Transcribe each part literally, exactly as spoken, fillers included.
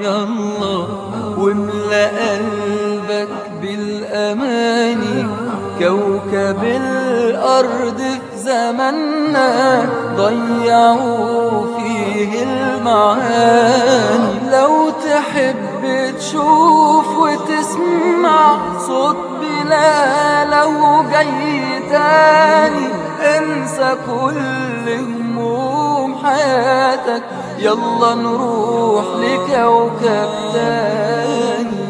يلا واملأ قلبك بالأماني. كوكب الأرض في زماننا ضيعوا فيه المعاني. لو تحب تشوف وتسمع صوت بلاله جاي تاني، انسى كل هموم حياتك، يلا نروح لكوكب تاني.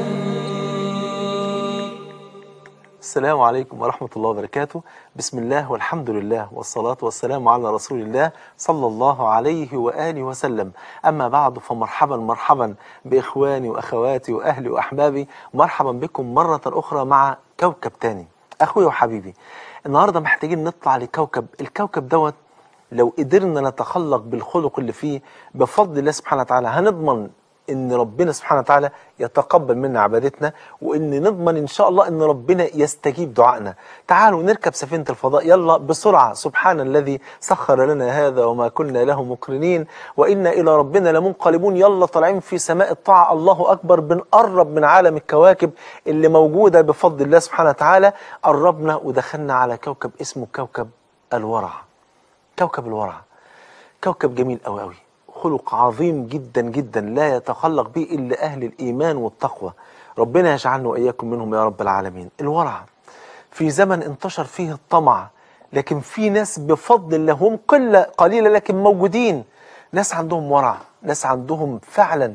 السلام عليكم ورحمة الله وبركاته. بسم الله والحمد لله والصلاة والسلام على رسول الله صلى الله عليه وآله وسلم. أما بعد، فمرحبا مرحبا بإخواني وأخواتي وأهلي وأحبابي، مرحبا بكم مرة أخرى مع كوكب تاني. أخوي وحبيبي، النهاردة محتاجين نطلع لكوكب، الكوكب دوت لو قدرنا نتخلق بالخلق اللي فيه بفضل الله سبحانه وتعالى هنضمن ان ربنا سبحانه وتعالى يتقبل منا عبادتنا، وان نضمن ان شاء الله ان ربنا يستجيب دعائنا. تعالوا نركب سفينة الفضاء يلا بسرعة. سبحان الذي سخر لنا هذا وما كنا له مقرنين وإنا إلى ربنا لمنقلبون. يلا طالعين في سماء الطاعة، الله أكبر، بنقرب من عالم الكواكب اللي موجودة بفضل الله سبحانه وتعالى. قربنا ودخلنا على كوكب اسمه كوكب الورع. كوكب الورع كوكب جميل أوي أوي، خلق عظيم جدا جدا لا يتخلق به إلا أهل الإيمان والتقوى. ربنا يجعلنا وإياكم منهم يا رب العالمين. الورع في زمن انتشر فيه الطمع، لكن في ناس بفضل الله هم قلة قليلة لكن موجودين، ناس عندهم ورع، ناس عندهم فعلا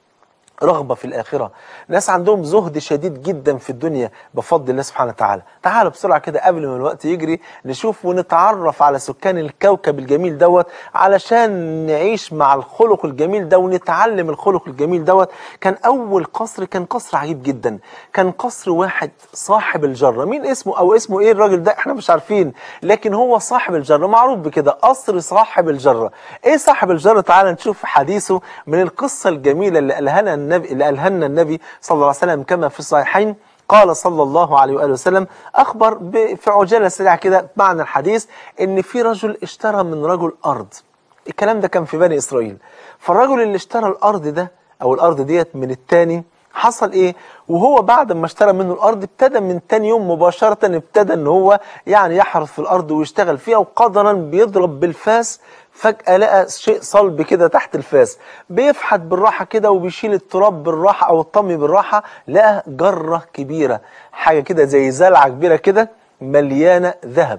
رغبة في الآخرة، ناس عندهم زهد شديد جدا في الدنيا بفضل الله سبحانه وتعالى. تعالوا بسرعة كده قبل ما الوقت يجري نشوف ونتعرف على سكان الكوكب الجميل دوت علشان نعيش مع الخلق الجميل ده ونتعلم الخلق الجميل دوت. كان أول قصر كان قصر عجيب جدا، كان قصر واحد صاحب الجرة. مين اسمه أو اسمه إيه الراجل ده احنا مش عارفين، لكن هو صاحب الجرة، معروف بكده، قصر صاحب الجرة. إيه صاحب الجرة؟ تعالى نشوف حديثه من القصة الجميلة اللي قالها لنا النبي اللي قالها لنا النبي صلى الله عليه وسلم كما في الصحيحين. قال صلى الله عليه وآله وسلم، أخبر في عجالة سريعة كده معنى الحديث، إن في رجل اشترى من رجل أرض. الكلام ده كان في بني إسرائيل. فالرجل اللي اشترى الأرض ده أو الأرض ديت من التاني، حصل إيه؟ وهو بعد ما اشترى منه الأرض ابتدى من تاني يوم مباشرة ابتدى إن هو يعني يحرث في الأرض ويشتغل فيها، وقدرا بيضرب بالفاس فجأة لقى شيء صلب كده تحت الفاس، بيفحت بالراحة كده وبيشيل التراب بالراحة أو الطمي بالراحة، لقى جرة كبيرة، حاجة كده زي زلعة كبيرة كده مليانة ذهب.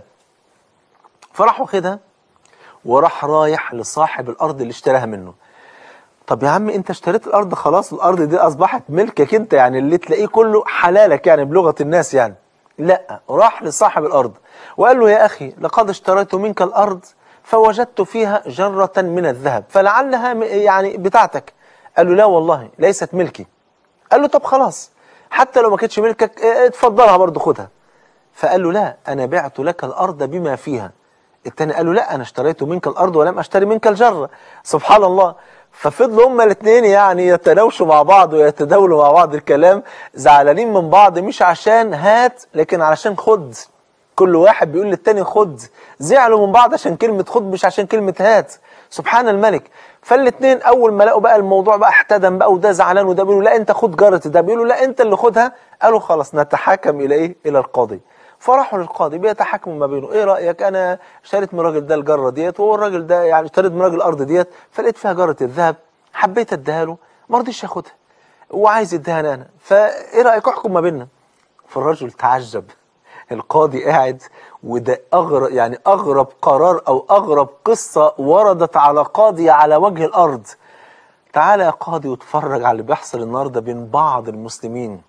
فراح واخدها وراح رايح لصاحب الأرض اللي اشتراها منه. طب يا عم انت اشتريت الأرض خلاص، الأرض دي أصبحت ملكك انت، يعني اللي تلاقيه كله حلالك يعني بلغة الناس يعني. لا، راح لصاحب الأرض وقال له يا أخي لقد اشتريت منك الأرض فوجدت فيها جرة من الذهب فلعلها يعني بتاعتك. قال له لا والله ليست ملكي. قال له طب خلاص، حتى لو ما كانتش ملكك اتفضلها برضه خدها. فقال له لا، أنا بعت لك الأرض بما فيها. التاني قال له لا، أنا اشتريت منك الأرض ولم أشتري منك الجرة. سبحان الله. ففضلوا هما الاثنين يعني يتناوشوا مع بعض ويتداولوا مع بعض الكلام، زعلانين من بعض مش عشان هات لكن علشان خد. كل واحد بيقول للتاني خد، زعلوا من بعض عشان كلمة خد مش عشان كلمة هات. سبحان الملك. فالاثنين أول ما لقوا بقى الموضوع بقى احتدم بقى، وده زعلان وده بيقولوا لا أنت خد جارة، ده بيقولوا لا أنت اللي خدها، قالوا خلاص نتحاكم إلى إيه؟ إلى القاضي. فراحوا للقاضي بيتحاكموا ما بينه، ايه رأيك انا اشتريت من الراجل ده الجرة ديت، وهو الراجل ده يعني اشتريت من الراجل الارض ديت فلقيت فيها جرة الذهب، حبيت اديها له ما رضيش ياخدها وعايز يديها انا، فايه رأيك احكم ما بيننا؟ فالرجل تعجب. القاضي قاعد، وده اغرب يعني اغرب قرار او اغرب قصة وردت على قاضي على وجه الارض. تعالى يا قاضي واتفرج على اللي بيحصل النهارده بين بعض المسلمين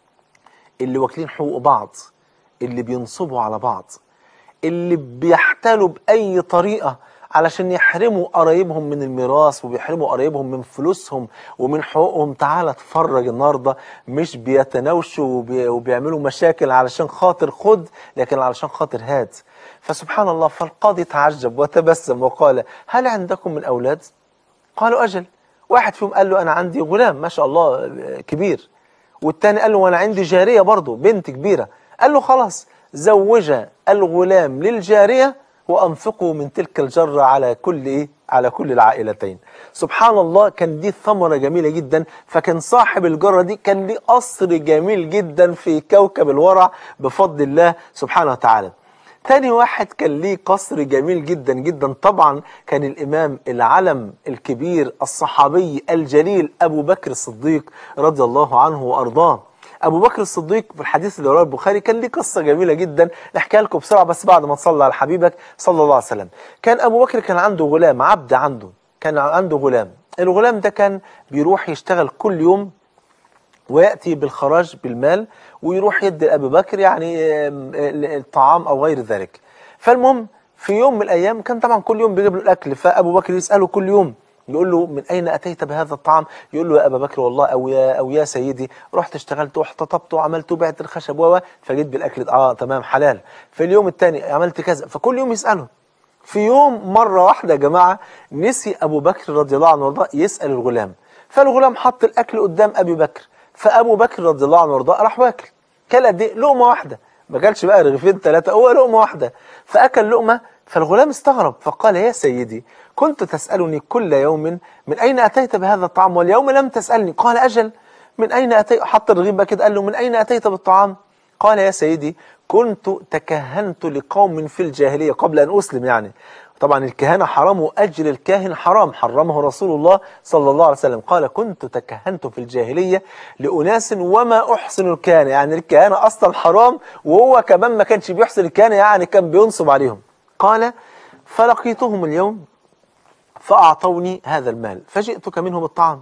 اللي واكلين حقوق بعض، اللي بينصبوا على بعض، اللي بيحتالوا بأي طريقة علشان يحرموا قرايبهم من الميراث وبيحرموا قرايبهم من فلوسهم ومن حقوقهم. تعالى اتفرج النهارده، مش بيتناوشوا وبي وبيعملوا مشاكل علشان خاطر خد، لكن علشان خاطر هات. فسبحان الله. فالقاضي تعجب وتبسم وقال هل عندكم من أولاد؟ قالوا أجل. واحد فيهم قال له أنا عندي غلام ما شاء الله كبير، والتاني قال له وانا عندي جارية برضه بنت كبيرة. قال له خلاص زوج الغلام للجارية وأنفقوا من تلك الجرة على كل إيه؟ على كل العائلتين. سبحان الله، كان دي ثمرة جميلة جدا. فكان صاحب الجرة دي كان ليه قصر جميل جدا في كوكب الورع بفضل الله سبحانه وتعالى. تاني واحد كان ليه قصر جميل جدا جدا، طبعا كان الإمام العلم الكبير الصحابي الجليل أبو بكر الصديق رضي الله عنه وأرضاه. أبو بكر الصديق في الحديث اللي وراه البخاري كان ليه قصة جميلة جدا، نحكيها لكم بسرعة بس بعد ما تصلى على حبيبك صلى الله عليه وسلم. كان أبو بكر كان عنده غلام، عبد عنده، كان عنده غلام. الغلام ده كان بيروح يشتغل كل يوم ويأتي بالخراج بالمال ويروح يدي لأبي بكر يعني الطعام أو غير ذلك. فالمهم في يوم من الأيام كان طبعا كل يوم بيجيب له الأكل، فأبو بكر يسأله كل يوم يقول له من أين أتيت بهذا الطعام؟ يقول له يا أبا بكر والله أو يا أو يا سيدي رحت اشتغلت واحتطبت وعملت وبعت الخشب و فجيت بالأكل. آه تمام حلال. في اليوم الثاني عملت كذا، فكل يوم يسأله. في يوم مرة واحدة يا جماعة نسي أبو بكر رضي الله عنه وارضاه يسأل الغلام، فالغلام حط الأكل قدام أبي بكر، فأبو بكر رضي الله عنه وارضاه راح واكل. كل قد ايه؟ لقمة واحدة، ما كانش بقى رغيفين ثلاثة، هو لقمة واحدة. فأكل لقمة، فالغلام استغرب فقال يا سيدي كنت تسألني كل يوم من أين أتيت بهذا الطعام واليوم لم تسألني. قال أجل، من أين أتيت؟ حط الرغيف بقى كده قال له من أين أتيت بالطعام؟ قال يا سيدي كنت تكهنت لقوم في الجاهلية قبل أن أسلم. يعني طبعا الكهانة حرام وأجر الكاهن حرام، حرمه رسول الله صلى الله عليه وسلم. قال كنت تكهنت في الجاهلية لأناس وما أحسن الكهانة، يعني الكهانة أصلا حرام وهو كمان ما كانش بيحسن الكهانة، يعني كان بينصب عليهم. قال فلقيتهم اليوم فأعطوني هذا المال فجئتك منهم الطعام.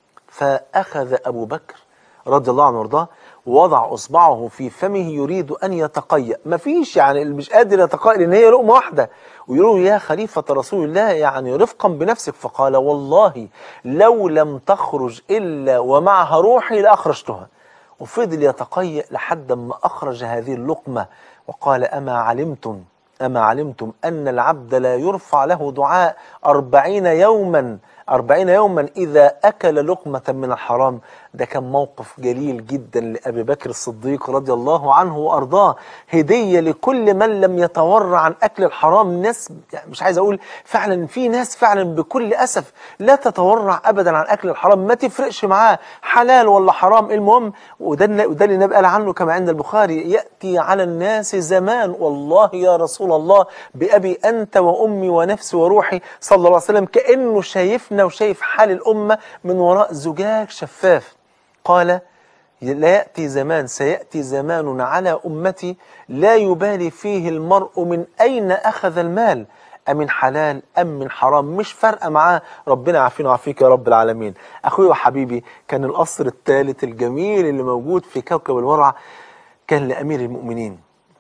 فأخذ أبو بكر رضي الله عنه وارضاه ووضع أصبعه في فمه يريد أن يتقيأ، مفيش يعني مش قادر يتقيأ لأن هي لقمة واحدة. ويقولوا يا خليفة رسول الله يعني رفقا بنفسك. فقال والله لو لم تخرج إلا ومعها روحي لأخرجتها. وفضل يتقيأ لحد ما أخرج هذه اللقمة. وقال أما علمتم أما علمتم أن العبد لا يرفع له دعاء أربعين يوما أربعين يوما إذا أكل لقمة من الحرام. ده كان موقف جليل جدا لأبي بكر الصديق رضي الله عنه وأرضاه، هدية لكل من لم يتورع عن أكل الحرام. ناس يعني مش عايز أقول فعلا في ناس فعلا بكل أسف لا تتورع أبدا عن أكل الحرام، ما تفرقش معاه حلال ولا حرام المهم. وده وده اللي النبي قال عنه كما عند البخاري يأتي على الناس زمان والله يا رسول الله بأبي أنت وأمي ونفسي وروحي صلى الله عليه وسلم كأنه شايفنا وشايف حال الأمة من وراء زجاج شفاف. قال لا يأتي زمان سيأتي زمان على أمتي لا يبالي فيه المرء من أين أخذ المال أمن حلال أم من حرام، مش فارقة معاه. ربنا يعافينا ويعافيك يا رب العالمين. أخوي وحبيبي كان القصر الثالث الجميل اللي موجود في كوكب الورع كان لأمير المؤمنين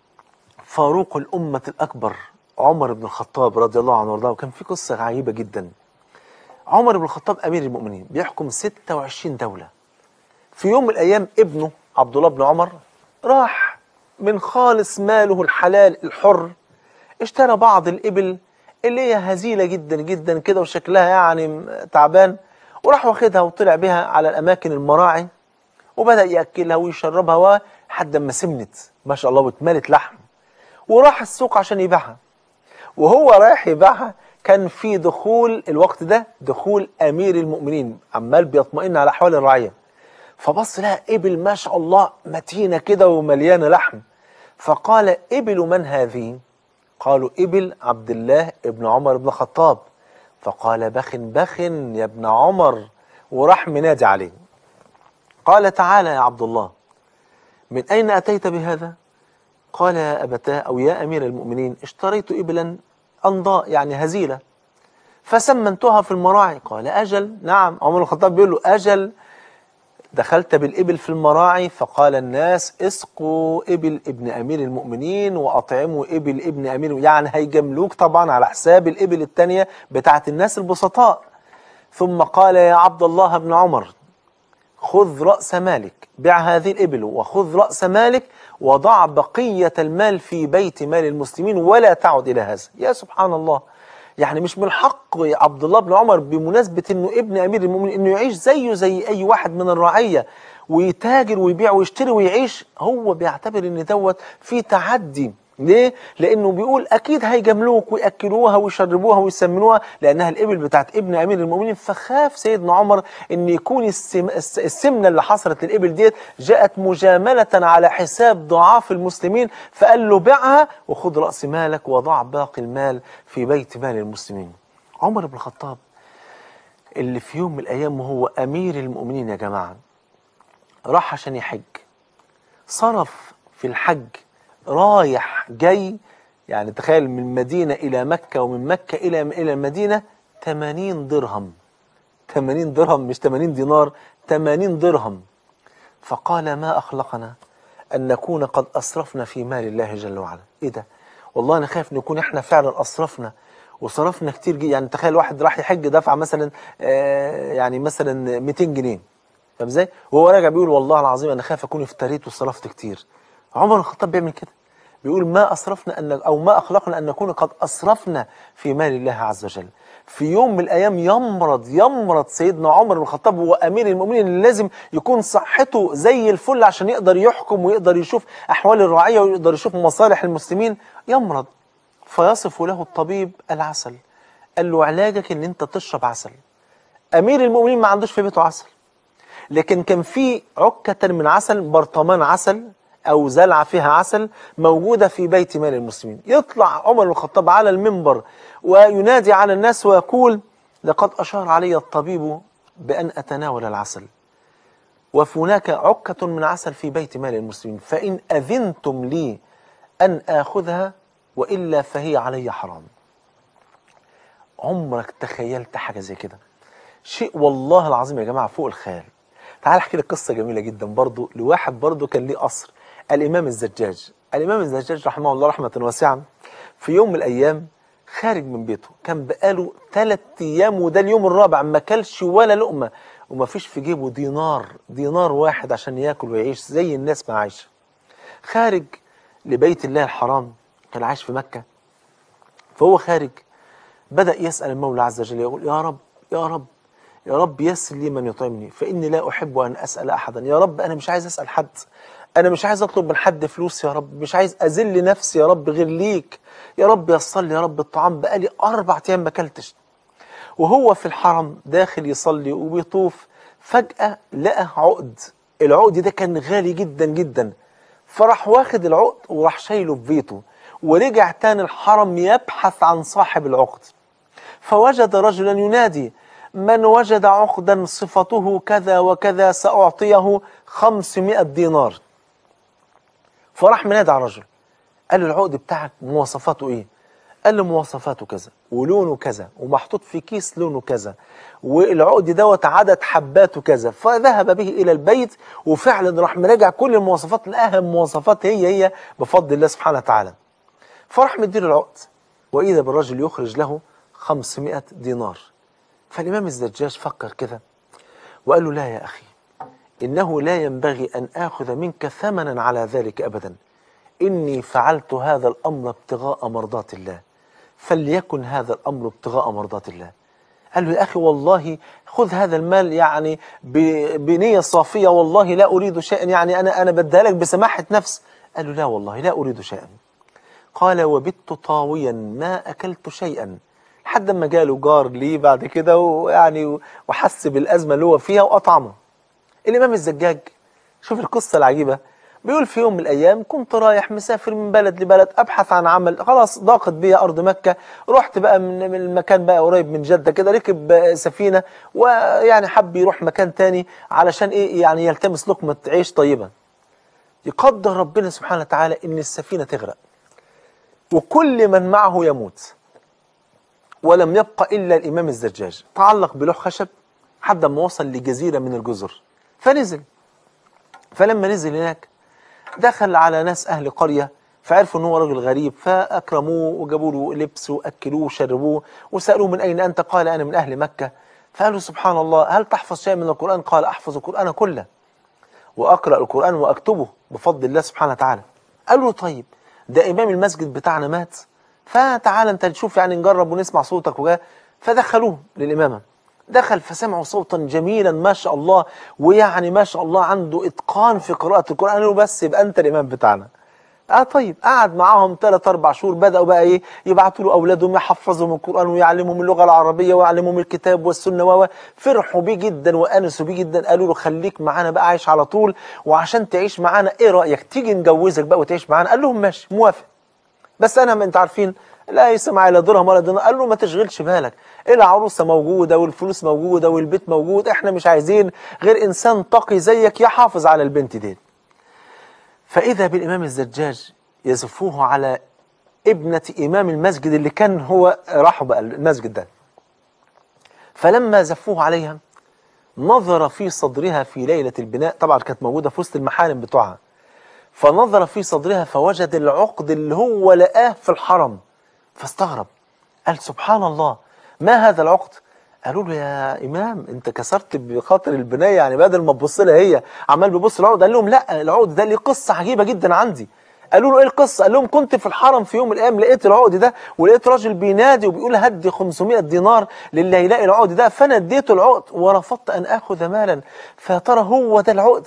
فاروق الأمة الأكبر عمر بن الخطاب رضي الله عنه وارضاه. وكان في قصة عجيبة جدا. عمر بن الخطاب أمير المؤمنين بيحكم ستة وعشرين دولة. في يوم من الأيام ابنه عبد الله بن عمر راح من خالص ماله الحلال الحر اشترى بعض الإبل اللي هي هزيلة جدا جدا كده وشكلها يعني تعبان، وراح واخدها وطلع بها على الأماكن المراعي وبدأ يأكلها ويشربها لحد ما سمنت ما شاء الله واتملت لحم، وراح السوق عشان يبيعها. وهو رايح يبيعها كان في دخول الوقت ده دخول أمير المؤمنين عمال بيطمئن على أحوال الرعية، فبص لها إبل ما شاء الله متينة كده ومليانة لحم. فقال إبل من هذه؟ قالوا إبل عبد الله ابن عمر بن الخطاب. فقال بخ بخ يا ابن عمر، وراح منادي عليه. قال تعالى يا عبد الله من أين أتيت بهذا؟ قال يا أبتاه أو يا أمير المؤمنين اشتريت إبلا أنضاء يعني هزيلة فسمنتها في المراعي. قال أجل نعم. عمر بن الخطاب بيقول له أجل دخلت بالإبل في المراعي فقال الناس اسقوا إبل ابن أمير المؤمنين وأطعموا إبل ابن أمير، يعني هيجملوك طبعا على حساب الإبل التانية بتاعت الناس البسطاء. ثم قال يا عبد الله بن عمر خذ رأس مالك، بع هذه الإبل وخذ رأس مالك وضع بقية المال في بيت مال المسلمين ولا تعد إلى هذا. يا سبحان الله، يعني مش من حق عبد الله بن عمر بمناسبة انه ابن امير المؤمنين انه يعيش زيه زي اي واحد من الرعية ويتاجر ويبيع ويشتري ويعيش؟ هو بيعتبر ان دوت في تعدي ليه؟ لأنه بيقول أكيد هيجاملوك ويأكلوها ويشربوها ويسمنوها لأنها الإبل بتاعت ابن أمير المؤمنين. فخاف سيدنا عمر إن يكون السم السمنة اللي حصلت للإبل ديت جاءت مجاملة على حساب ضعاف المسلمين، فقال له بيعها وخذ رأس مالك وضع باقي المال في بيت مال المسلمين. عمر بن الخطاب اللي في يوم من الأيام وهو أمير المؤمنين يا جماعة راح عشان يحج، صرف في الحج رايح جاي، يعني تخيل من المدينة إلى مكة ومن مكة إلى إلى المدينة ثمانين درهم، ثمانين درهم مش ثمانين دينار، ثمانين درهم. فقال ما أخلقنا أن نكون قد أسرفنا في مال الله جل وعلا. إيه ده؟ والله أنا خايف نكون إحنا فعلا أسرفنا وصرفنا كتير جدا. يعني تخيل واحد راح يحج دفع مثلا آه يعني مثلا مئتين جنيه، فاهم ازاي؟ وهو راجع بيقول والله العظيم أنا خايف أكون افتريت وصرفت كتير. عمر الخطاب بيعمل كده، بيقول ما أسرفنا أن أو ما أخلقنا أن نكون قد أسرفنا في مال الله عز وجل. في يوم من الأيام يمرض يمرض سيدنا عمر بن الخطاب وهو أمير المؤمنين اللي لازم يكون صحته زي الفل عشان يقدر يحكم ويقدر يشوف أحوال الرعية ويقدر يشوف مصالح المسلمين. يمرض فيصف له الطبيب العسل، قال له علاجك إن أنت تشرب عسل. أمير المؤمنين ما عندوش في بيته عسل، لكن كان في عكة من عسل، برطمان عسل أو زلعة فيها عسل موجودة في بيت مال المسلمين. يطلع عمر بن الخطاب على المنبر وينادي على الناس ويقول لقد أشار علي الطبيب بأن أتناول العسل، وهناك عكة من عسل في بيت مال المسلمين، فإن أذنتم لي أن آخذها وإلا فهي علي حرام. عمرك تخيلت حاجة زي كده؟ شيء والله العظيم يا جماعة فوق الخيال. تعال احكي لك قصة جميلة جدا برضو لواحد برضو كان ليه قصر، الإمام الزجاج. الإمام الزجاج رحمه الله رحمة واسعة في يوم من الأيام خارج من بيته، كان بقاله ثلاث أيام وده اليوم الرابع ما كلش ولا لقمة، وما فيش في جيبه دينار دينار واحد عشان ياكل ويعيش زي الناس ما عايشة. خارج لبيت الله الحرام، كان عايش في مكة. فهو خارج بدأ يسأل المولى عز وجل، يقول يا رب يا رب يا رب يسر لي من يطعمني فإني لا أحب أن أسأل أحدا. يا رب أنا مش عايز أسأل حد، أنا مش عايز أطلب من حد فلوس يا رب، مش عايز أذل نفسي يا رب غير ليك. يا رب يصل لي يا رب الطعام، بقالي أربع أيام ما أكلتش. وهو في الحرم داخل يصلي وبيطوف، فجأة لقى عقد. العقد ده كان غالي جدا جدا، فراح واخد العقد وراح شايله في بيته، ورجع تاني الحرم يبحث عن صاحب العقد. فوجد رجلا ينادي من وجد عقدا صفته كذا وكذا سأعطيه خمسمائة دينار. فراح منادى على الرجل، قال له العقد بتاعك مواصفاته ايه؟ قال له مواصفاته كذا ولونه كذا ومحطوط في كيس لونه كذا والعقد دوت عدد حباته كذا. فذهب به إلى البيت وفعلا راح مراجع كل المواصفات، لأهم مواصفات هي هي بفضل الله سبحانه وتعالى. فراح مدير العقد وإذا بالرجل يخرج له خمسمائة دينار. فالإمام الزجاج فكر كده وقال له لا يا أخي، إنه لا ينبغي أن آخذ منك ثمنا على ذلك أبدا، إني فعلت هذا الأمر ابتغاء مرضات الله، فليكن هذا الأمر ابتغاء مرضات الله. قال له يا أخي والله خذ هذا المال يعني بنية صافية، والله لا أريد شيئا، يعني أنا أنا بديها لك بسماحة نفس. قال له لا والله لا أريد شيئا. قال وبت طاويا ما أكلت شيئا، لحد ما جاله جار ليه بعد كده ويعني وحس بالأزمة اللي هو فيها وأطعمه. الإمام الزجاج شوف القصة العجيبة، بيقول في يوم من الأيام كنت رايح مسافر من بلد لبلد أبحث عن عمل، خلاص ضاقت بي أرض مكة، رحت بقى من المكان بقى قريب من جدة كده، ركب سفينة ويعني حب يروح مكان تاني علشان إيه يعني يلتمس لقمة عيش طيبة. يقدر ربنا سبحانه وتعالى إن السفينة تغرق وكل من معه يموت، ولم يبقى إلا الإمام الزجاج. تعلق بلوح خشب حتى ما وصل لجزيرة من الجزر، فنزل. فلما نزل هناك دخل على ناس أهل قرية، فعرفوا أنه رجل غريب، فأكرموه وجابوا له لبس وأكلوه وشربوه وسألوه من أين أنت؟ قال أنا من أهل مكة. فقالوا سبحان الله هل تحفظ شيء من القرآن؟ قال أحفظ القرآن كله وأقرأ القرآن وأكتبه بفضل الله سبحانه وتعالى. قالوا طيب ده إمام المسجد بتاعنا مات، فتعال أنت تشوف يعني نجرب ونسمع صوتك وجاء. فدخلوه للإمامة، دخل فسمعوا صوتا جميلا ما شاء الله، ويعني ما شاء الله عنده إتقان في قراءة القرآن. قالوا بس يبقى أنت الإمام بتاعنا. اه طيب، قعد معاهم ثلاث اربع شهور، بداوا بقى ايه، يبعتوا له اولادهم يحفظهم القران ويعلمهم اللغه العربيه ويعلمهم الكتاب والسنه، و فرحوا بيه جدا وانسوا بيه جدا. قالوا له خليك معانا بقى عايش على طول، وعشان تعيش معانا ايه رايك تيجي نجوزك بقى وتعيش معانا؟ قال لهم ماشي موافق، بس انا ما انت عارفين لا يسمع لا درهم ولا دينار. قال له ما تشغلش بالك، العروسه موجوده والفلوس موجوده والبيت موجود، احنا مش عايزين غير انسان تقي زيك يحافظ على البنت دي. فاذا بالامام الزجاج يزفوه على ابنه امام المسجد اللي كان هو راحوا بقى المسجد ده. فلما زفوه عليها نظر في صدرها في ليله البناء، طبعا كانت موجوده في وسط المحارم بتوعها، فنظر في صدرها فوجد العقد اللي هو لقاه في الحرم، فاستغرب، قال سبحان الله ما هذا العقد؟ قالوا له يا إمام أنت كسرت بخاطر البناية، يعني بدل ما تبص لها هي عمال بيبص العقد. قال لهم لا، العقد ده ليه قصة عجيبة جدا عندي. قالوا له ايه القصة؟ قال لهم كنت في الحرم في يوم من الايام لقيت العقد ده، ولقيت راجل بينادي وبيقول هدي خمسمائة دينار للي هيلاقي العقد ده، فانا اديته العقد ورفضت ان اخذ مالا، فيا ترى هو ده العقد؟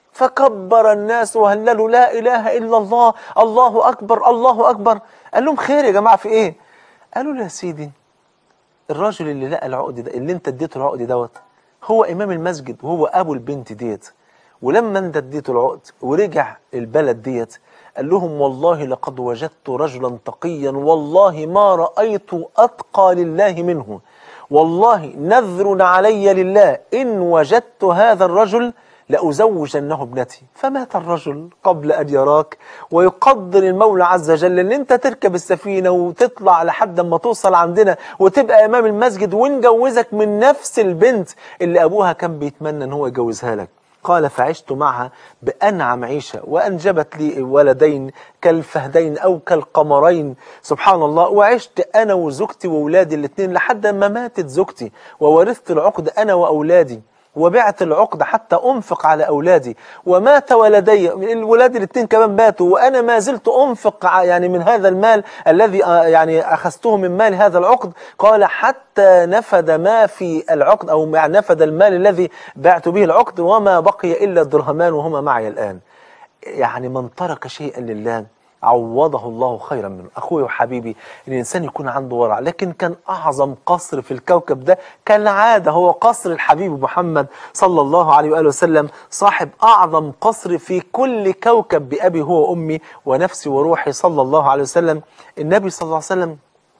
فكبر الناس وهللوا لا اله الا الله، الله اكبر الله اكبر. قال لهم خير يا جماعه في ايه؟ قالوا له يا سيدي الراجل اللي لقى العقد ده اللي انت اديته العقد دوت هو امام المسجد وهو ابو البنت ديت، ولما انت اديته العقد ورجع البلد ديت قال لهم والله لقد وجدت رجلا تقيا والله ما رأيت أتقى لله منه، والله نذر علي لله إن وجدت هذا الرجل لأزوجنه ابنتي. فمات الرجل قبل أن يراك، ويقدر المولى عز وجل أن أنت تركب السفينة وتطلع لحد ما توصل عندنا وتبقى إمام المسجد ونجوزك من نفس البنت اللي أبوها كان بيتمنى أن هو يجوزها لك. قال فعشت معها بأنعم عيشة وأنجبت لي ولدين كالفهدين أو كالقمرين سبحان الله، وعشت أنا وزوجتي وأولادي الاثنين لحد ما ماتت زوجتي، وورثت العقد أنا وأولادي، وبعت العقد حتى أنفق على أولادي، ومات ولدي الولاد الاثنين كمان ماتوا، وأنا ما زلت أنفق يعني من هذا المال الذي يعني أخذته من مال هذا العقد. قال حتى نفد ما في العقد أو نفد المال الذي بعت به العقد، وما بقي إلا الدرهمان وهما معي الآن. يعني من ترك شيئا لله عوضه الله خيرا منه. أخوي وحبيبي، الإنسان يكون عنده ورع، لكن كان أعظم قصر في الكوكب ده كالعادة هو قصر الحبيب محمد صلى الله عليه وآله وسلم، صاحب أعظم قصر في كل كوكب بأبي هو أمي ونفسي وروحي صلى الله عليه وسلم. النبي صلى الله عليه وسلم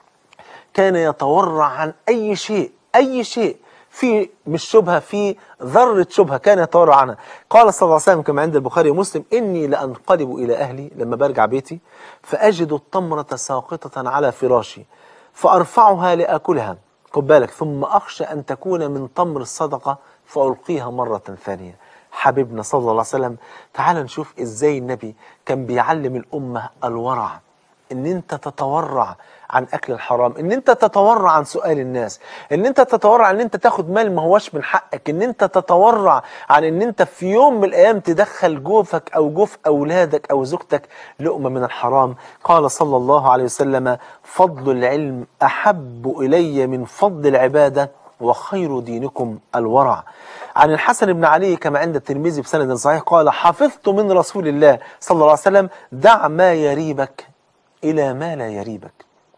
كان يتورع عن أي شيء، أي شيء في مش شبهة، في ذرة شبهة كان يتورع عنها. قال صلى الله عليه وسلم كما عند البخاري ومسلم إني لأنقلب إلى أهلي لما برجع بيتي فأجد التمرة ساقطة على فراشي فأرفعها لأكلها، خد بالك، ثم أخشى أن تكون من تمر الصدقة فألقيها مرة ثانية. حبيبنا صلى الله عليه وسلم، تعال نشوف إزاي النبي كان بيعلم الأمة الورع، ان انت تتورع عن اكل الحرام، ان انت تتورع عن سؤال الناس، ان انت تتورع ان انت تاخد مال ما هوش من حقك، ان انت تتورع عن ان انت في يوم من الايام تدخل جوفك او جوف اولادك او زوجتك لقمة من الحرام. قال صلى الله عليه وسلم فضل العلم احب الي من فضل العبادة وخير دينكم الورع. عن الحسن بن علي كما عند الترمذي بسند صحيح قال حفظت من رسول الله صلى الله عليه وسلم دع ما يريبك إلى ما لا يريبك،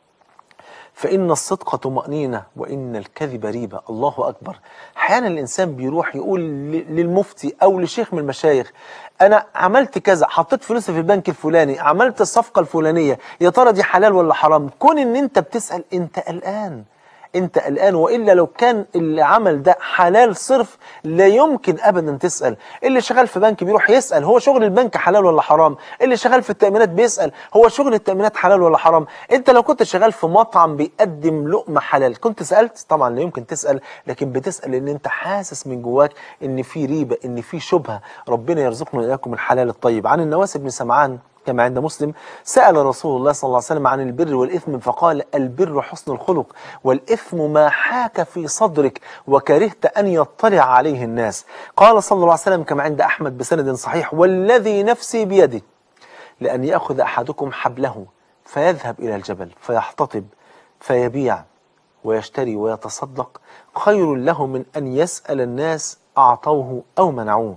فإن الصدق طمأنينة وإن الكذب ريبة. الله أكبر. أحيانا الإنسان بيروح يقول للمفتي أو لشيخ من المشايخ أنا عملت كذا، حطيت فلوسي في البنك الفلاني، عملت الصفقة الفلانية، يا ترى دي حلال ولا حرام؟ كون إن أنت بتسأل أنت قلقان، انت قلقان، وإلا لو كان العمل ده حلال صرف لا يمكن أبدا تسأل. اللي شغال في بنك بيروح يسأل هو شغل البنك حلال ولا حرام، اللي شغال في التأمينات بيسأل هو شغل التأمينات حلال ولا حرام. انت لو كنت شغال في مطعم بيقدم لقمة حلال كنت سألت؟ طبعا لا يمكن تسأل، لكن بتسأل ان انت حاسس من جواك ان في ريبة، ان في شبهة. ربنا يرزقنا وإياكم الحلال الطيب. عن النواس بن سمعان كما عند مسلم سأل رسول الله صلى الله عليه وسلم عن البر والإثم فقال البر حسن الخلق والإثم ما حاك في صدرك وكرهت أن يطلع عليه الناس. قال صلى الله عليه وسلم كما عند أحمد بسند صحيح والذي نفسي بيده لأن يأخذ أحدكم حبله فيذهب إلى الجبل فيحتطب فيبيع ويشتري ويتصدق خير له من أن يسأل الناس أعطوه أو منعوه.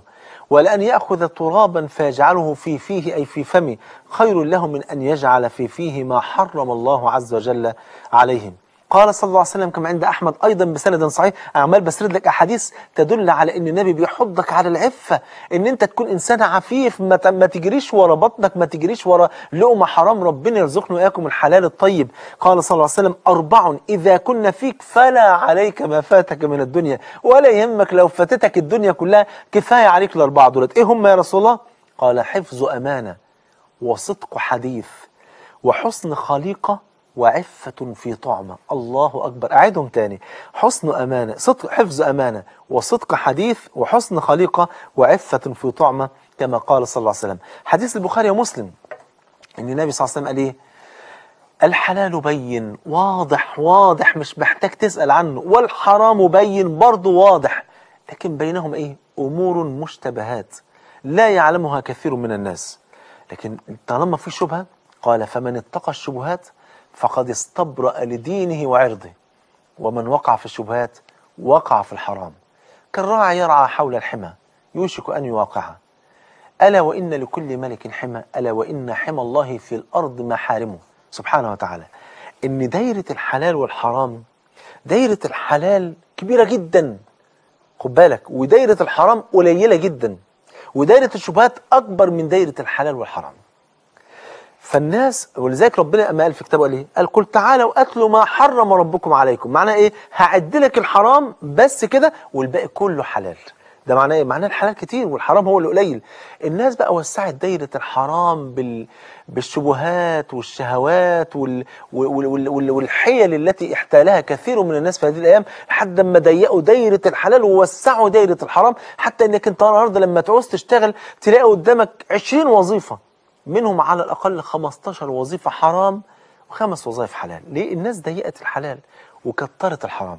ولأن يأخذ ترابا فيجعله في فيه أي في فمه خير له من أن يجعل في فيه ما حرم الله عز وجل عليهم. قال صلى الله عليه وسلم كما عند أحمد أيضا بسند صحيح، أعمال بسرد لك أحاديث تدل على أن النبي بيحضك على العفة، أن أنت تكون إنسان عفيف، ما ما تجريش ورا بطنك، ما تجريش ورا لقمة حرام. ربنا يرزقنا وإياكم الحلال الطيب. قال صلى الله عليه وسلم أربع إذا كنا فيك فلا عليك ما فاتك من الدنيا، ولا يهمك لو فاتتك الدنيا كلها، كفاية عليك الأربعة دولت. إيه هم يا رسول الله؟ قال حفظ أمانة، وصدق حديث، وحسن خليقة، وعفة في طعمة. الله أكبر، أعيدهم تاني: حسن أمانة، صدق، حفظ أمانة، وصدق حديث، وحسن خليقة، وعفة في طعمة، كما قال صلى الله عليه وسلم. حديث البخاري ومسلم إن النبي صلى الله عليه وسلم قال إيه؟ الحلال بين واضح واضح مش محتاج تسأل عنه، والحرام بين برضه واضح، لكن بينهم إيه؟ أمور مشتبهات لا يعلمها كثير من الناس. لكن طالما في شبهة، قال فمن اتقى الشبهات فقد استبرأ لدينه وعرضه، ومن وقع في الشبهات وقع في الحرام. كالراعي يرعى حول الحمى يوشك أن يواقعها. ألا وإن لكل ملك حمى، ألا وإن حمى الله في الأرض محارمه سبحانه وتعالى. إن دايرة الحلال والحرام، دايرة الحلال كبيرة جدا، خد بالك، ودايرة الحرام قليلة جدا، ودايرة الشبهات أكبر من دايرة الحلال والحرام. فالناس، ولذلك ربنا أما قال في كتابه قال إيه؟ قال قل تعالوا أتلوا ما حرم ربكم عليكم. معناه إيه؟ هعد لك الحرام بس كده والباقي كله حلال. ده معناه إيه؟ معناه الحلال كتير والحرام هو اللي قليل. الناس بقى وسعت دايرة الحرام بال... بالشبهات والشهوات وال... وال... وال... وال... والحيل التي احتالها كثير من الناس في هذه الأيام، لحد ما ضيقوا دايرة الحلال ووسعوا دايرة الحرام، حتى إنك أنت النهارده لما تعوز تشتغل تلاقي قدامك عشرين وظيفة، منهم على الأقل خمستاشر وظيفة حرام وخمس وظائف حلال. ليه؟ الناس ضيقت الحلال وكترت الحرام.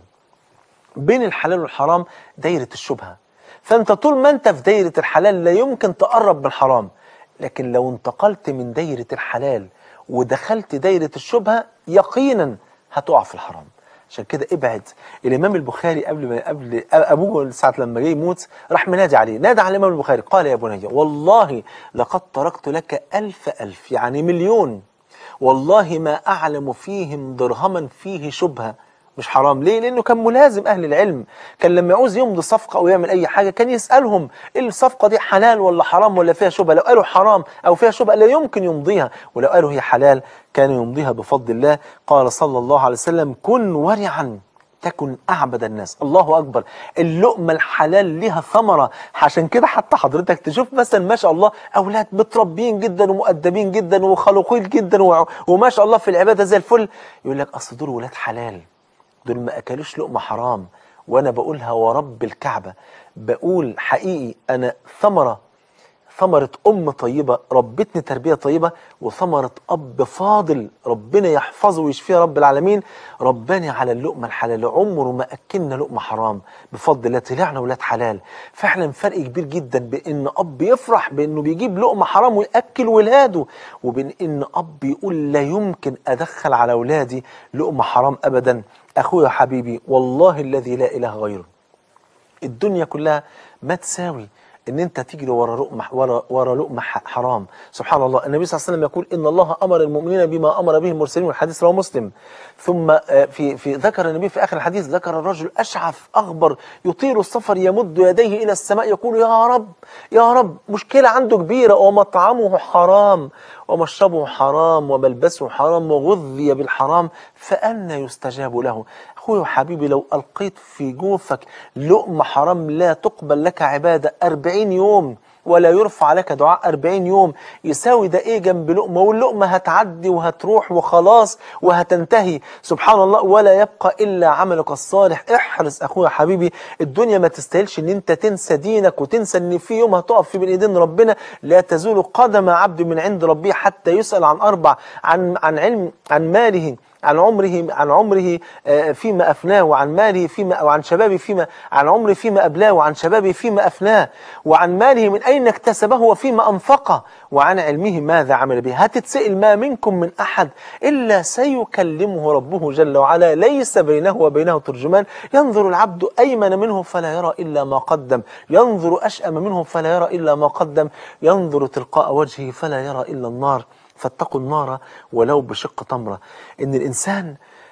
بين الحلال والحرام دايرة الشبهة، فأنت طول ما أنت في دايرة الحلال لا يمكن تقرب من الحرام. لكن لو انتقلت من دايرة الحلال ودخلت دايرة الشبهة يقينا هتقع في الحرام. عشان كده ابعد. الإمام البخاري قبل ما قبل أبوه ساعة لما جاي يموت راح منادي عليه، نادى على الإمام البخاري قال: يا بني والله لقد تركت لك ألف ألف، يعني مليون، والله ما أعلم فيهم درهما فيه شبهة مش حرام. ليه؟ لأنه كان ملازم أهل العلم، كان لما يعوز يمضي صفقة أو يعمل أي حاجة كان يسألهم الصفقة دي حلال ولا حرام ولا فيها شبهة. لو قالوا حرام أو فيها شبهة لا يمكن يمضيها، ولو قالوا هي حلال كان يمضيها بفضل الله. قال صلى الله عليه وسلم: كن ورعا تكن أعبد الناس. الله أكبر، اللقمة الحلال لها ثمرة. عشان كده حتى حضرتك تشوف مثلا ما شاء الله أولاد متربين جدا ومؤدبين جدا وخلوقين جدا وما شاء الله في العبادة زي الفل، يقول لك أصل دول ولاد حلال، دول ما أكلوش لقمة حرام. وأنا بقولها ورب الكعبة، بقول حقيقي أنا ثمرة ثمرة أم طيبة ربتني تربية طيبة، وثمرة أب فاضل ربنا يحفظه ويشفيه رب العالمين رباني على اللقمة الحلال، عمره ما أكلنا لقمة حرام بفضل الله، طلعنا ولاد حلال. فعلا فرق كبير جدا بين أب يفرح بأنه بيجيب لقمة حرام ويأكل ولاده، وبين إن أب يقول لا يمكن أدخل على أولادي لقمة حرام أبدا. أخويا حبيبي والله الذي لا إله غيره، الدنيا كلها ما تساوي ان انت تجري ورا لقمه ورا ورا لقمه حرام. سبحان الله، النبي صلى الله عليه وسلم يقول: ان الله امر المؤمنين بما امر به المرسلين، والحديث رواه مسلم. ثم في في ذكر النبي في اخر الحديث، ذكر الرجل اشعث اغبر يطيل السفر يمد يديه الى السماء يقول: يا رب يا رب، مشكله عنده كبيره، ومطعمه حرام ومشربه حرام وملبسه حرام وغذي بالحرام، فأنى يستجاب له. أخوي وحبيبي، لو ألقيت في جوفك لقمة حرام لا تقبل لك عبادة أربعين يوم ولا يرفع لك دعاء أربعين يوم، يساوي ده إيه جنب لقمة؟ واللقمة هتعدي وهتروح وخلاص وهتنتهي. سبحان الله، ولا يبقى إلا عملك الصالح. احرص أخويا حبيبي، الدنيا ما تستاهلش إن أنت تنسى دينك وتنسى إن في يوم هتقف في بين إيدين ربنا لا تزول قدم عبد من عند ربه حتى يسأل عن أربع: عن عن علم، عن ماله، عن عمره عن عمره فيما أفناه، وعن ماله فيما وعن شبابه فيما عن عمره فيما أبلاه، وعن شبابه فيما أفناه، وعن ماله من أين اكتسبه وفيما أنفقه، وعن علمه ماذا عمل به. هتتسئل ما منكم من أحد إلا سيكلمه ربه جل وعلا، ليس بينه وبينه ترجمان. ينظر العبد أيمن منه فلا يرى إلا ما قدم، ينظر أشأم منه فلا يرى إلا ما قدم، ينظر تلقاء وجهه فلا يرى إلا النار. فاتقوا النار ولو بشق تمرة. إن الإنسان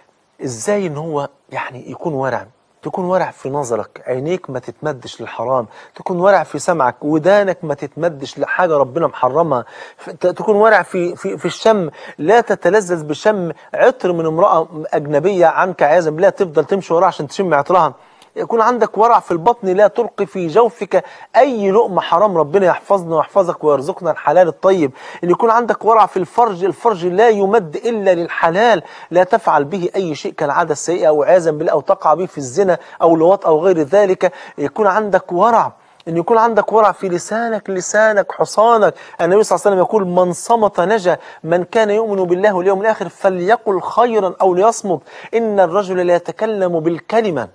إزاي إن هو يعني يكون ورع، تكون ورع في نظرك، عينيك ما تتمدش للحرام، تكون ورع في سمعك، ودانك ما تتمدش لحاجة ربنا محرمها، تكون ورع في في في الشم، لا تتلذذ بشم عطر من امرأة أجنبية عنك عياذا بالله تفضل تمشي وراها عشان تشم عطرها. يكون عندك ورع في البطن، لا تلقي في جوفك أي لقمة حرام، ربنا يحفظنا ويحفظك ويرزقنا الحلال الطيب. إن يكون عندك ورع في الفرج، الفرج لا يمد إلا للحلال، لا تفعل به أي شيء كالعادة السيئة أو عياذا بالله، أو تقع به في الزنا أو لواط أو غير ذلك. يكون عندك ورع، إن يكون عندك ورع في لسانك، لسانك حصانك. النبي صلى الله عليه وسلم يقول: من صمت نجا، من كان يؤمن بالله واليوم الآخر فليقل خيرا أو ليصمت. إن الرجل لا يتكلم بالكلمة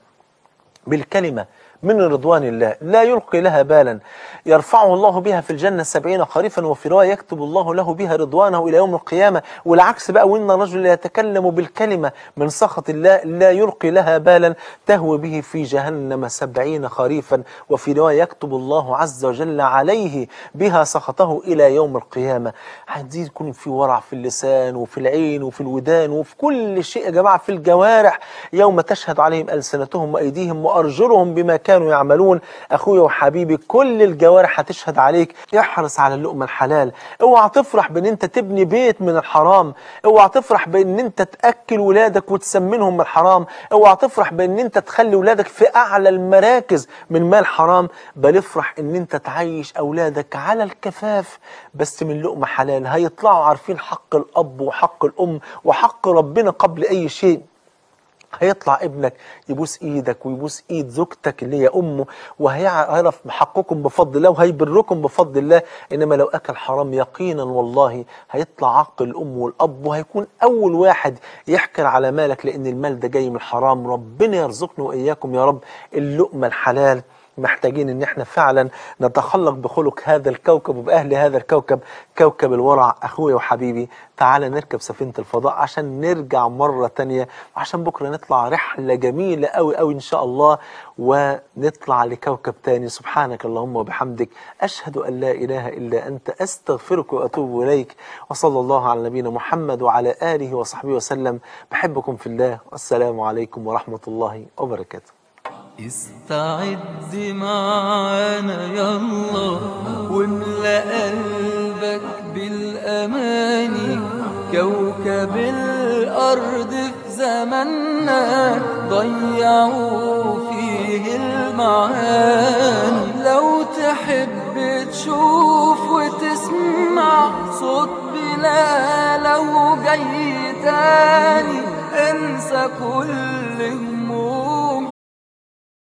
بالكلمة من رضوان الله لا يلقي لها بالا، يرفعه الله بها في الجنة سبعين خريفا، وفي رواية يكتب الله له بها رضوانه إلى يوم القيامة. والعكس بقى: وإن الرجل لا يتكلم بالكلمة من سخط الله لا يلقي لها بالا، تهوي به في جهنم سبعين خريفا، وفي رواية يكتب الله عز وجل عليه بها سخطه إلى يوم القيامة. عايزين يكون في ورع في اللسان وفي العين وفي الودان وفي كل شيء يا جماعة، في الجوارح، يوم تشهد عليهم ألسنتهم وأيديهم وأرجلهم بما كانوا يعملون. أخويا وحبيبي، كل الجوارح هتشهد عليك. احرص على اللقمة الحلال، اوعى تفرح بان انت تبني بيت من الحرام، اوعى تفرح بان انت تأكل ولادك وتسمنهم من الحرام، اوعى تفرح بان انت تخلي ولادك في اعلى المراكز من مال حرام، بل افرح ان انت تعيش اولادك على الكفاف بس من لقمة حلال، هيطلعوا عارفين حق الاب وحق الام وحق ربنا قبل اي شيء. هيطلع ابنك يبوس ايدك ويبوس ايد زوجتك اللي هي امه، وهيعرف حقكم بفضل الله وهيبركم بفضل الله. انما لو اكل حرام يقينا والله هيطلع عق الام والاب، وهيكون اول واحد يحكر على مالك، لان المال ده جاي من الحرام. ربنا يرزقنا واياكم يا رب اللقمة الحلال. محتاجين ان احنا فعلا نتخلق بخلق هذا الكوكب وبأهل هذا الكوكب، كوكب الورع. اخويا وحبيبي، تعالى نركب سفينة الفضاء عشان نرجع مرة تانية، وعشان بكرة نطلع رحلة جميلة قوي قوي ان شاء الله، ونطلع لكوكب تاني. سبحانك اللهم وبحمدك، اشهد ان لا اله الا انت، استغفرك واتوب اليك. وصلى الله على نبينا محمد وعلى اله وصحبه وسلم. بحبكم في الله، والسلام عليكم ورحمة الله وبركاته. استعد معانا يلا واملأ قلبك بالأماني، كوكب الأرض في زماننا ضيعوا فيه المعاني. لو تحب تشوف وتسمع صوت بلاله جاي تاني، انسى كل